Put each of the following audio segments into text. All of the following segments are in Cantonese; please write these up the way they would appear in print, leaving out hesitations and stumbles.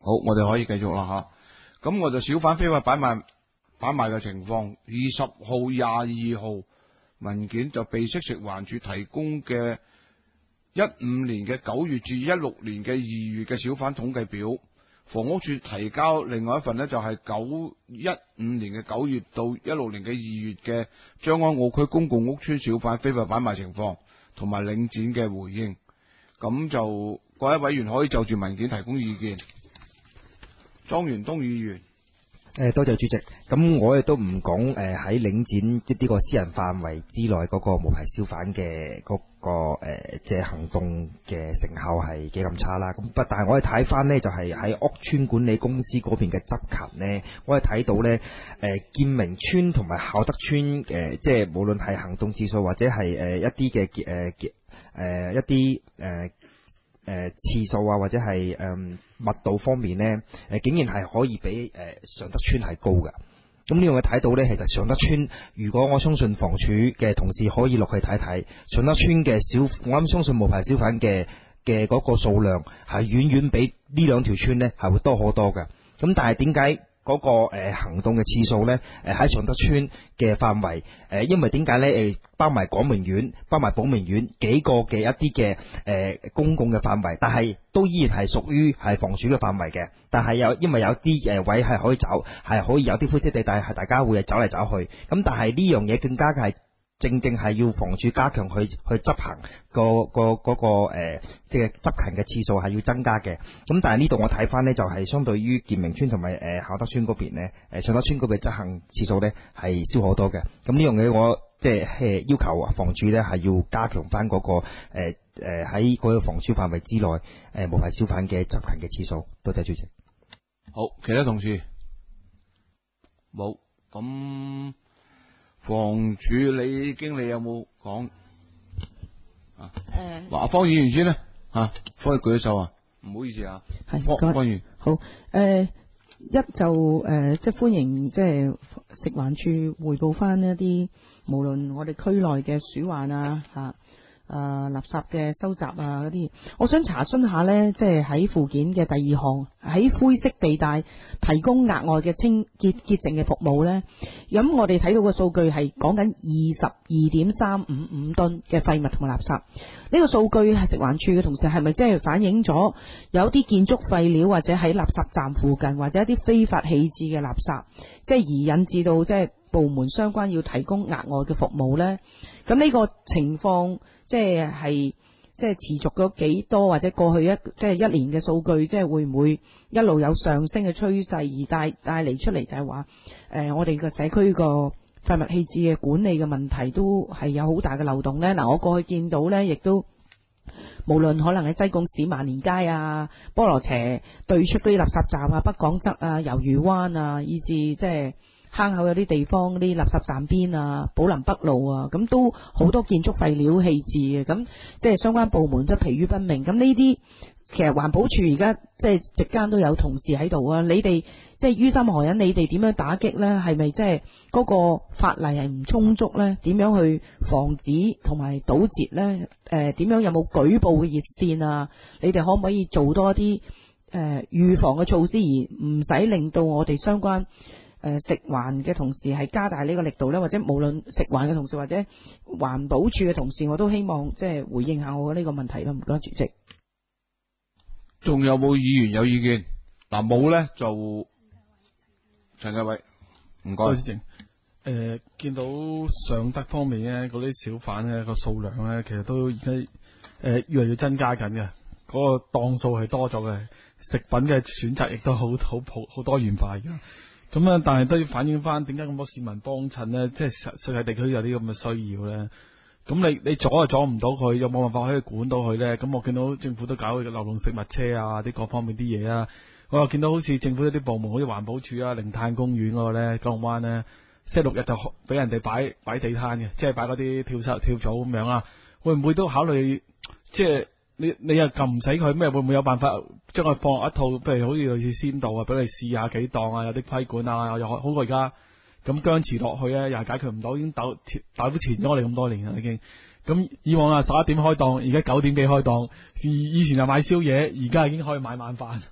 好，我哋可以繼續啦吓。咁我就小販非法擺賣嘅情況，20號、22號文件就備悉食環署提供嘅15年嘅9月至16年嘅2月嘅小販統計表。房屋署提交另外一份呢，就係15年嘅9月到16年嘅2月嘅將軍澳區公共屋邨小販非法擺賣情況同埋領展嘅回應。咁就各位委員可以就住文件提供意見。莊元東議員。 多謝主席。咁我亦都唔講喺領展呢個私人範圍之內嗰個無牌小販嘅嗰個即係行動嘅成效係幾咁差啦。咁但係我哋睇翻呢，就係喺屋邨管理公司嗰邊嘅執勤呢，我哋睇到呢，建明邨同埋孝德邨即係無論係行動次數或者係一啲嘅一啲次數啊，或者係密度方面呢，竟然係可以比尚德邨係高嘅。咁呢樣嘢睇到呢，其實尚德邨，如果我相信房署嘅同事可以落去睇睇，尚德邨嘅我諗相信無牌小販嘅嗰個數量係遠遠比呢兩條村呢係會多好多嘅。咁但係點解嗰個行動嘅次數呢，喺尚德邨嘅範圍，因為點解呢？包埋廣明苑、包埋寶明苑幾個嘅一啲嘅公共嘅範圍，但係都依然係屬於係房署嘅範圍嘅。但係因為有啲位係可以走，係可以有啲灰色地帶係大家會走嚟走去。咁但係呢樣嘢更加係正係要房署加強去執行即係執勤嘅次數係要增加嘅。咁但係呢度我睇翻呢，就係相對於建明邨同埋孝德邨嗰邊呢，尚德邨嗰邊執行次數呢係少好多嘅。咁呢樣嘢我即係要求房署呢係要加強翻嗰個喺嗰個房署範圍之內無牌小販嘅執勤嘅次數。多謝主席。 好，其他同事冇。咁房署李經理有冇講啊？話方議員先啦，方議舉咗手啊，唔好意思啊，係方議員。 好，一就即係歡迎即係食環署匯報翻一啲無論我哋區內嘅鼠患垃圾嘅收集嗰啲，我想查詢下呢，即係喺附件嘅第2項，喺灰色地帶提供額外嘅清潔淨嘅服務呢。咁我哋睇到個數據係講緊22.355噸嘅廢物同埋垃圾。呢個數據係食環署嘅同事係咪即係反映咗有啲建築廢料或者喺垃圾站附近或者一啲非法棄置嘅垃圾，即係而引致到即係部門相關要提供額外嘅服務呢？咁呢個情況即係持續咗幾多，或者過去一年嘅數據，即係會唔會一路有上升嘅趨勢，而帶嚟出嚟就係話我哋個社區個廢物棄置嘅管理嘅問題都係有好大嘅漏洞呢？嗱，我過去見到呢，亦都無論可能喺西貢市萬年街啊、菠蘿輋對出嗰啲垃圾站啊、北港側啊、魷魚灣啊，以至即係坑口有啲地方啲垃圾站邊啊、寶林北路啊，咁都好多建築廢料棄置嘅，咁即係相關部門都疲於奔命。咁呢啲其實環保署而家即係席間都有同事喺度啊，你哋即係於心何忍？你哋點樣打擊呢？係咪即係嗰個法例係唔充足呢？點樣去防止同埋堵截呢？點樣有冇舉報嘅熱線啊？你哋可唔可以做多啲預防嘅措施，而唔使令到我哋相關食環嘅同事係加大呢個力度呢？或者無論食環嘅同事或者環保署嘅同事，我都希望即係回應下我呢個問題啦。唔該，主席。 仲有冇議員有意見？嗱，冇呢就陳繼偉，唔該。 主席，見到尚德方面呢，嗰啲小販呢個數量呢，其實都而家越嚟越增加緊嘅，嗰個檔數係多咗嘅，食品嘅選擇亦都好多元化嘅。咁啊，但係都要反映翻點解咁多市民幫襯呢？即係實際地區有啲咁嘅需要呢。咁你阻又阻唔到佢，又冇辦法可以管到佢呢。咁我見到政府都搞流動食物車啊，啲各方面啲嘢啊。我又見到好似政府一啲部門，好似環保署啊、零碳公園嗰個呢，九龍灣呢，星期6日就俾人哋擺地攤嘅，即係擺嗰啲跳蚤咁樣啊。會唔會都考慮即係？你又撳唔使佢咩？會唔會有辦法將佢放落一套，譬如好似類似先導啊，俾你試下幾檔啊，有啲規管啊，又好過而家咁僵持落去咧，又係解決唔到，已經打到前咗我哋咁多年啦，已經。咁以往啊11點開檔，而家9點幾開檔，以前就買宵夜，而家已經可以買晚飯，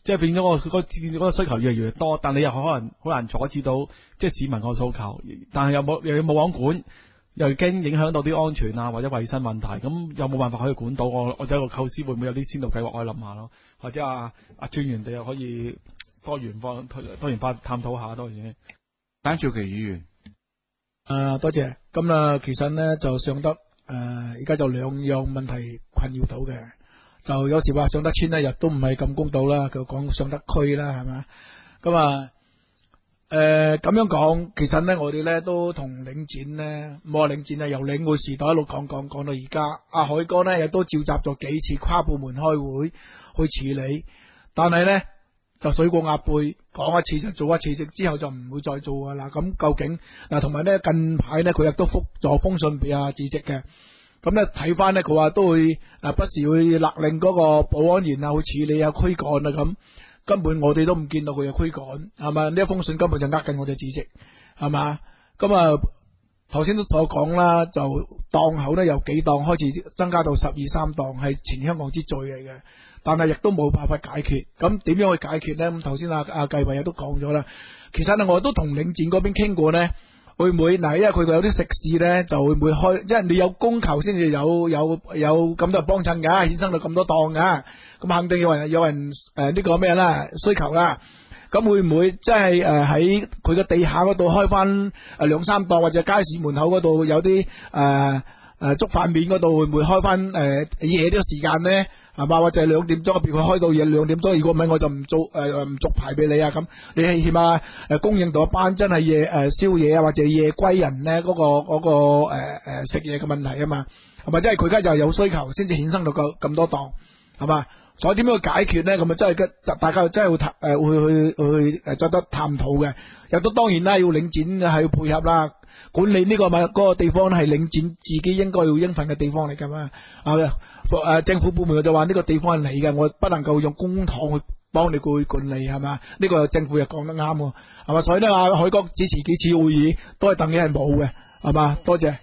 即係變咗嗰個需求越嚟越多，但你又可能好難阻止到即係市民個訴求，但係又要冇網管，又驚影響到啲安全啊或者衛生問題，咁有冇辦法可以管到？我有一個構思，會唔會有啲先導計劃可以諗下咯？或者阿專員哋又可以多元化探討下多嘢。 單兆琪議員， 多謝。咁其實呢，就上德而家就兩樣問題困擾到嘅，就有時話上德村呢，亦都唔係咁公道啦，佢講上德區啦，係嘛？咁咁樣講，其實呢，我哋呢都同領展呢，唔好話領展啊，由領匯時代一路講到而家，阿海哥呢亦都召集咗幾次跨部門開會去處理，但係呢，就水過鴨背，講一次就做一次，之後就唔會再做噶啦。咁究竟嗱，同埋呢近排呢，佢亦都覆咗封信俾阿主席嘅。咁呢睇翻呢，佢話都會不時會勒令嗰個保安員啊去處理啊驅趕啊咁。根本我哋都唔見到佢有驅趕，係嘛？呢一封信根本就呃緊我哋主席，係嘛？咁頭先都所講啦，就檔口呢由幾檔開始增加到12、13檔，係全香港之最嚟嘅。但係亦都冇辦法解決，咁點樣去解決呢？咁頭先阿繼偉都講咗啦，其實呢我都同領展嗰邊傾過呢，會唔會嗱？因為佢有啲食肆呢，就會唔會開，因為你有供求先至有咁多人幫襯㗎，衍生到咁多檔㗎，咁肯定有人呢個咩啦需求啦，咁會唔會即係喺佢嘅地下嗰度開翻2、3檔，或者街市門口嗰度有啲粥飯麵嗰度會唔會開翻夜呢個時間呢？係嘛？或者2點鐘，譬如佢開到夜2點鐘，如果唔係我就唔續牌俾你啊！咁你係起碼供應到一班真係夜宵夜啊，或者夜歸人咧嗰個食嘢嘅問題啊嘛，係咪？即係佢而家就有需求先至衍生到咁多檔，係嘛？所以點樣去解決咧？咁啊真係大家真係會去作得探討嘅。有都當然啦，要領展係要配合啦。管理呢嗰個地方係領展自己應該要應份嘅地方嚟㗎嘛。政府部門就話呢個地方係你嘅，我不能夠用公帑去幫你去管理，係嘛？呢個政府又講得啱喎，係嘛？所以呢，阿海哥主持幾次會議都係等於係冇嘅，係嘛？多謝。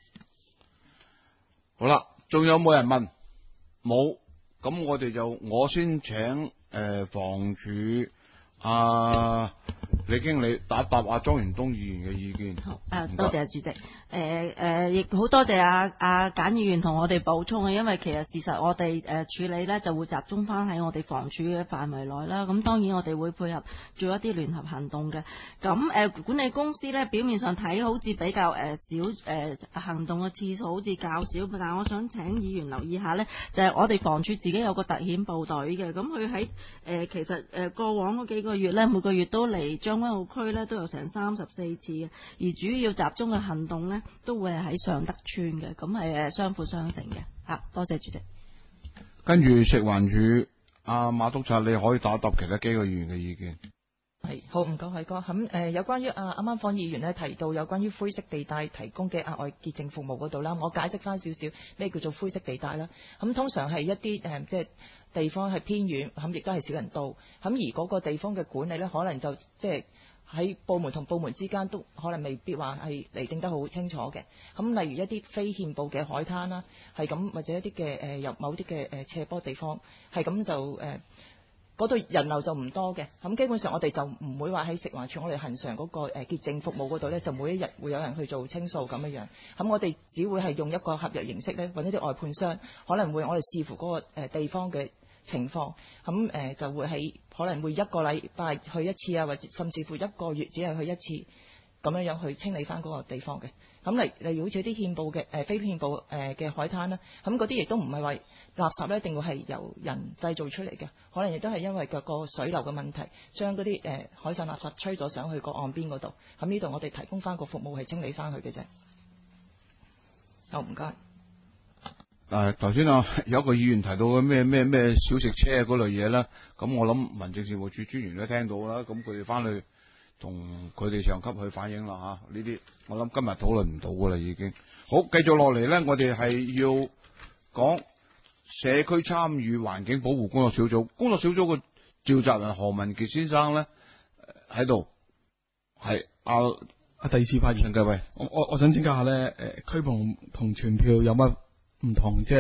好啦，仲有冇人問？冇，咁我先請房署李經理答阿莊元東議員嘅意見。 好，多謝主席。亦好多謝阿簡議員同我哋補充啊，因為其實事實我哋處理咧就會集中翻喺我哋房署嘅範圍內啦。咁當然我哋會配合做一啲聯合行動嘅。咁管理公司咧表面上睇好似比較少行動嘅次數好似較少，但係我想請議員留意下咧，就係我哋房署自己有個特遣部隊嘅。咁佢喺其實過往嗰幾個月咧，每個月都嚟將軍澳區咧都有成34次嘅，而主要集中嘅行動咧都會係喺尚德邨嘅，咁係相輔相成嘅嚇。多謝主席。 跟住食環署馬督察，你可以答其他幾個議員嘅意見。 係好，唔該海哥。咁有關於啱啱方議員咧提到有關於灰色地帶提供嘅額外潔淨服務嗰度啦，我解釋翻少少咩叫做灰色地帶啦。咁通常係一啲即係地方係偏遠，咁亦都係少人到，咁而嗰個地方嘅管理咧，可能就即係喺部門同部門之間都可能未必話係釐定得好清楚嘅。咁例如一啲非憲報嘅海灘啦，係咁或者一啲嘅有某啲嘅斜坡地方，係咁就嗰度人流就唔多嘅。咁基本上我哋就唔會話喺食環署我哋恆常嗰個潔淨服務嗰度咧，就每一日會有人去做清掃咁樣。咁我哋只會係用一個合約形式咧，揾一啲外判商，可能會我哋視乎嗰個地方嘅情況，咁就會喺可能會1個禮拜去一次啊，或者甚至乎1個月只係去一次咁樣去清理翻嗰個地方嘅。咁例如好似啲憲報嘅非憲報嘅海灘啦，咁嗰啲亦都唔係話垃圾咧一定會係由人製造出嚟嘅，可能亦都係因為個水流嘅問題，將嗰啲海上垃圾吹咗上去個岸邊嗰度。咁呢度我哋提供翻個服務係清理翻佢嘅啫。好，唔該。 頭先有一個議員提到嘅咩小食車嗰類嘢啦，咁我諗民政事務處專員都聽到啦，咁佢哋翻去同佢哋上級去反映啦嚇，呢啲我諗今日討論唔到噶啦已經。好，繼續落嚟咧，我哋係要講社區參與環境保護工作小組，工作小組嘅召集人何文傑先生咧喺度，係第二次發言。 各位， 我想請教下咧，區篷同傳票有乜唔同？即係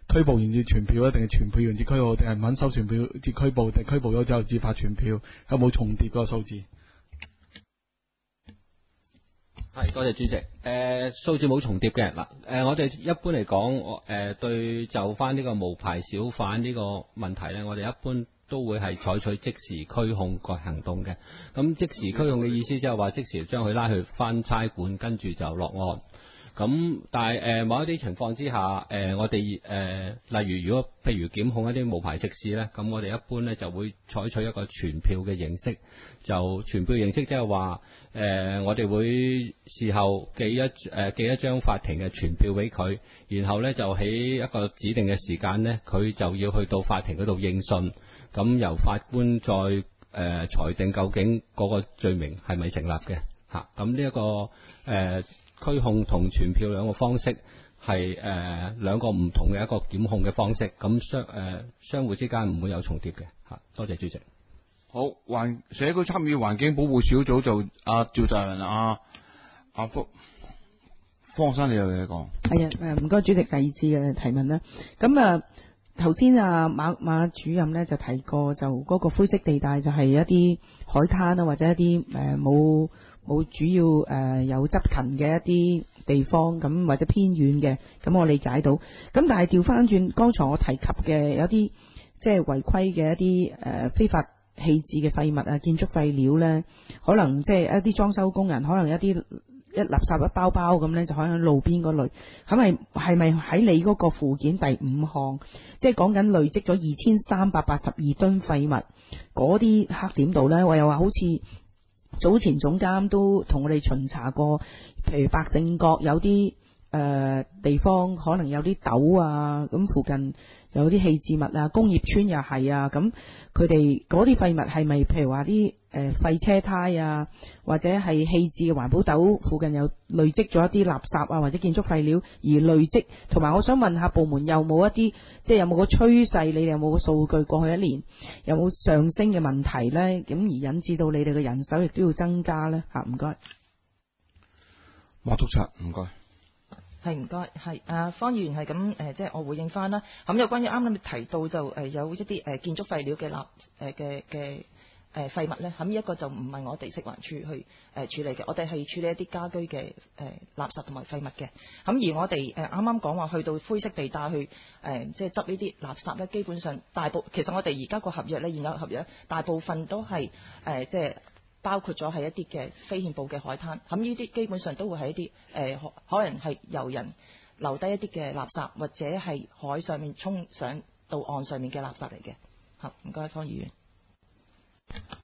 拘捕完至傳票，定係傳票完至拘捕，定係唔肯收傳票至拘捕，定拘捕咗之後至發傳票，有冇重疊嗰個數字？ 係，多謝主席。數字冇重疊嘅嗱。我哋一般嚟講，對就翻呢個無牌小販呢個問題咧，我哋一般都會係採取即時驅控個行動嘅。咁即時驅控嘅意思即係話即時將佢拉去翻差館，跟住就落案。咁但係某一啲情況之下，我哋例如如果譬如檢控一啲無牌食肆咧，咁我哋一般咧就會採取一個傳票嘅形式，就傳票形式即係話我哋會事後寄一張法庭嘅傳票俾佢，然後咧就喺一個指定嘅時間咧，佢就要去到法庭嗰度應訊，咁由法官再裁定究竟嗰個罪名係咪成立嘅嚇。咁呢一個驅控同傳票兩個方式係兩個唔同嘅一個檢控嘅方式，咁相互之間唔會有重疊嘅嚇。多謝主席。 好，社區參與環境保護小組就趙澤仁阿方生，你有嘢講？ 係啊，唔該主席，第二次嘅提問啦。咁頭先馬主任咧就提過，就嗰個灰色地帶就係一啲海灘啊，或者一啲冇主要有執勤嘅一啲地方，咁或者偏遠嘅，咁我理解到。咁但係調翻轉，剛才我提及嘅有啲即係違規嘅一啲非法棄置嘅廢物啊、建築廢料咧，可能即係一啲裝修工人，可能一垃圾一包包咁咧，就可能喺路邊嗰類。係咪喺你嗰個附件第5項，即係講緊累積咗2382噸廢物嗰啲黑點度咧？我又話好似早前總監都同我哋巡查過，譬如百勝角有啲地方可能有啲豆啊，咁附近有啲棄置物啊，工業村又係啊，咁佢哋嗰啲廢物係咪譬如話啲廢車胎啊，或者係棄置嘅環保斗附近有累積咗一啲垃圾啊，或者建築廢料而累積？同埋我想問下部門有冇一啲即係有冇個趨勢？你哋有冇個數據過去一年有冇上升嘅問題呢？咁而引致到你哋嘅人手亦都要增加呢？嚇，唔該。 馬督察，唔該。 係唔該，係方議員係咁即係我回應翻啦。咁有關於啱啱你提到就有一啲建築廢料嘅廢物咧，咁呢一個就唔係我哋食環署去處理嘅，我哋係處理一啲家居嘅垃圾同埋廢物嘅。咁而我哋啱啱講話去到灰色地帶去即係執呢啲垃圾咧，基本上其實我哋而家個合約咧，現有合約大部分都係即係包括咗係一啲嘅非憲報嘅海灘。咁呢啲基本上都會係一啲可能係由人留低一啲嘅垃圾，或者係海上面沖上到岸上面嘅垃圾嚟嘅。好，唔該方議員。